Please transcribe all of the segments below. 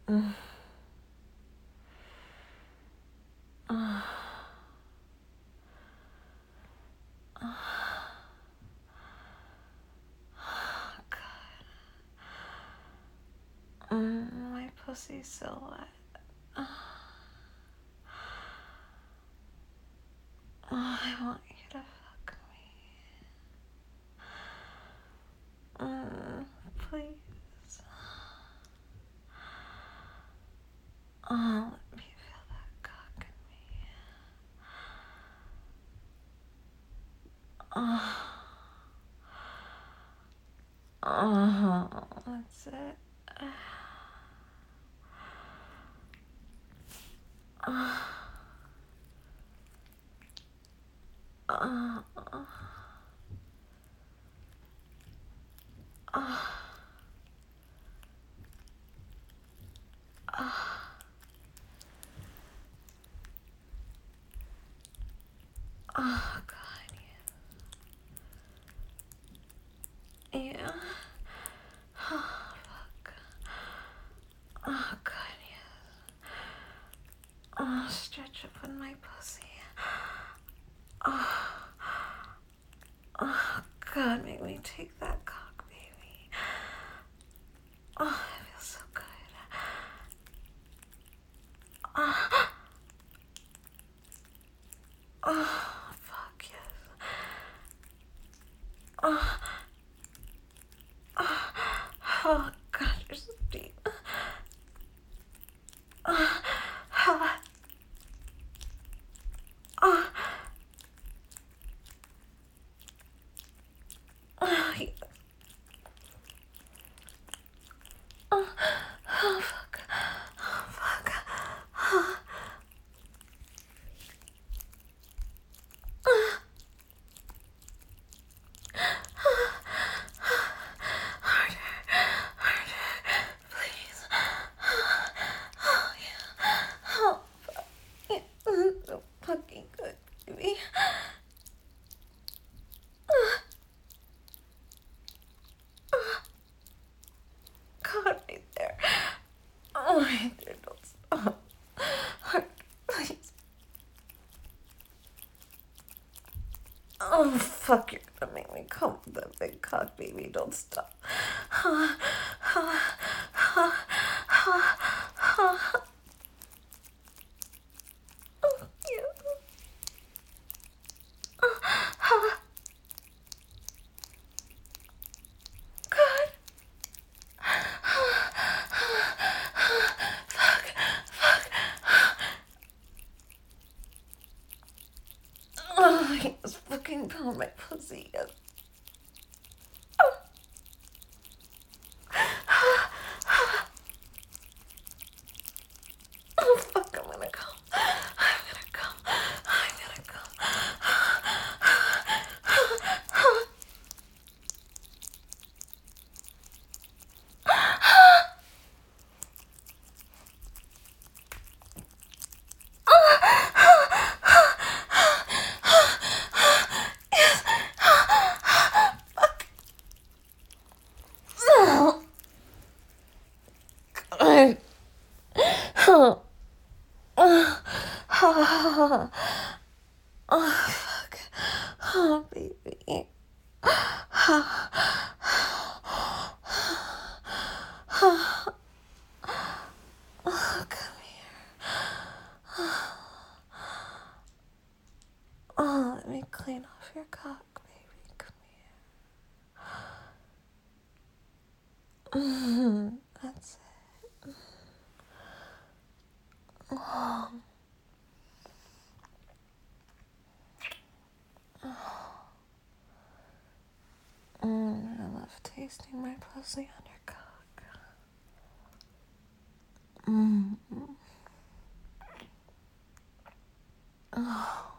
Mm. Oh, my pussy's so wet. I want you to fuck me. Please. Let me feel that cock in me. That's it. Oh, God. Yeah. Oh, fuck. Oh, God, yes. Oh, stretch up on my pussy. Oh, God, make me take that cock, baby. Oh, it feels so good. Oh, fuck, yes. Oh, God, you're so deep. Yes. Oh, fuck. Oh, fuck. Harder, please. Oh, yeah. Oh, fuck. Yeah, this is so fucking good, baby. God, right there. Oh, right there, don't stop. Harder, please. Oh, fuck, you're gonna make me come with that big cock, baby. Don't stop. Yeah. God. Fuck. Fuck. Oh, he was fucking pound my pussy. Yes. Oh, fuck, I'm gonna come. I'm gonna come. I'm gonna come. Oh, God. Oh, fuck. Oh, baby. Oh, come here. Oh, let me clean off your cock, baby. Come here. That's it. Oh. I love tasting my pussy on your cock. Oh.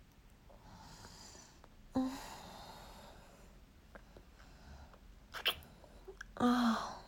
Oh.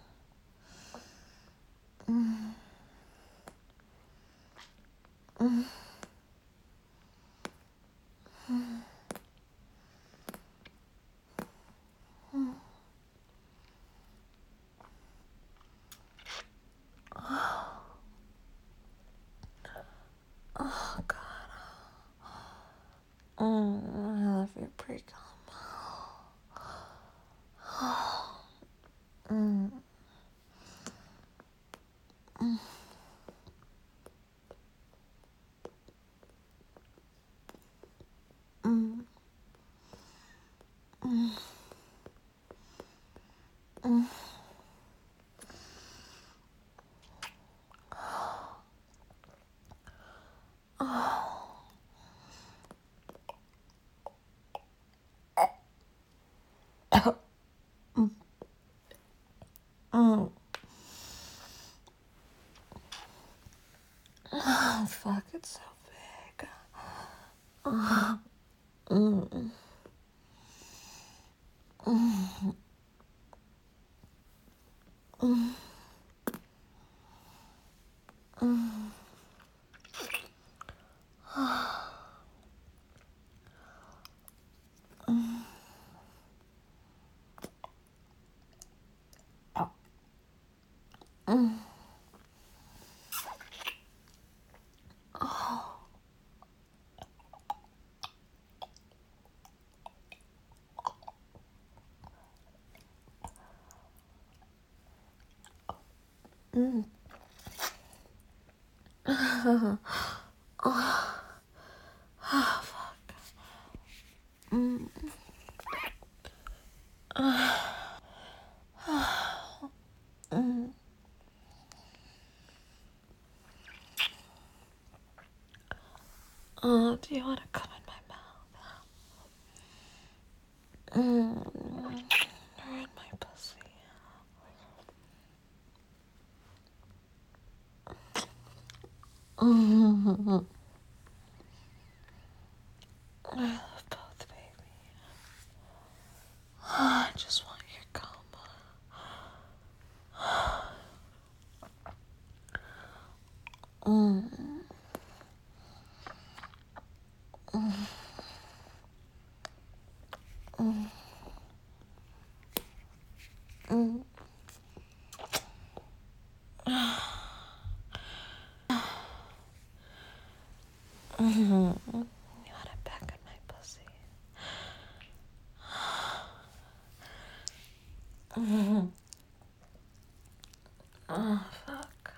Oh, fuck, it's so big. Oh, mm, mm, mm, mm. Oh, do you want to come in my mouth? Or in my pussy? I love both, baby. I just want your cum. You want it back in my pussy? Oh, fuck.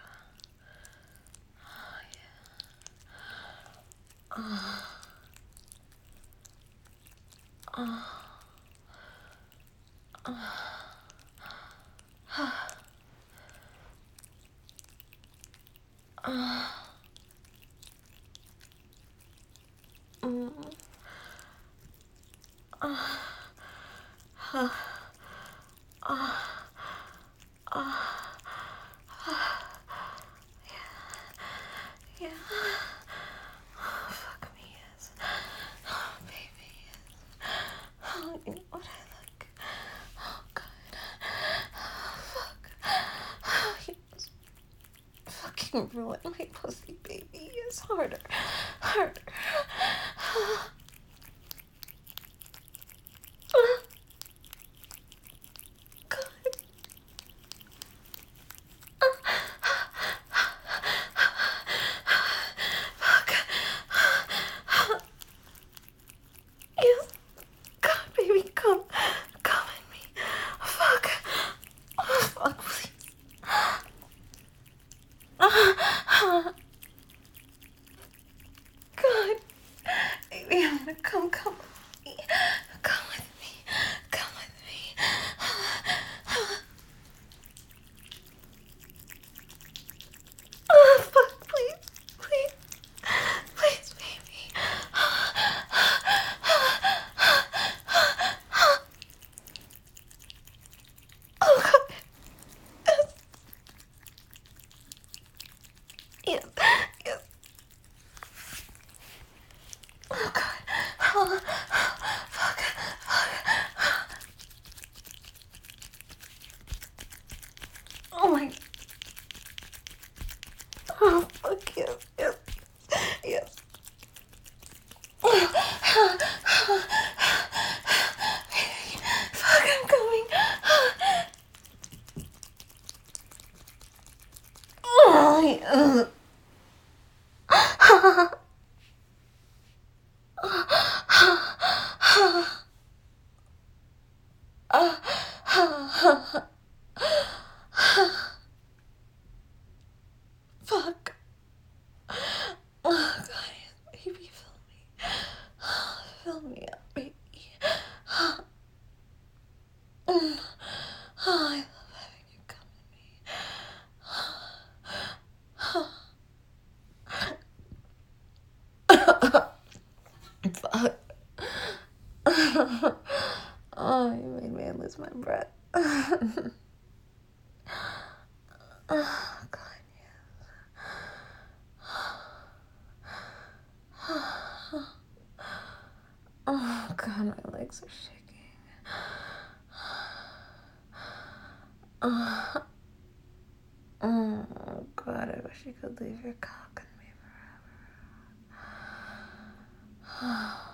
Yeah. Oh, fuck me, yes. Oh, baby, yes. Oh, you know what I like? Oh, God. Oh, fuck. Oh, you just fucking ruined my pussy, baby. Yes, harder. Harder. God. Fuck. Yes. God, baby, come. Come at me. Fuck. Oh, fuck, please. God. Baby, I'm gonna come with me. Come with me. Come with me. Oh, fuck, please. Please. Please, baby. Oh, God. Yes. Yes. Oh, God. Oh, fuck. Fuck. Oh, my. Oh, fuck, yes. Yes. Yes. Fuck, I'm coming. Oh, breath. Oh, God, yes. Oh, God, my legs are shaking. Oh, God, I wish you could leave your cock in me forever.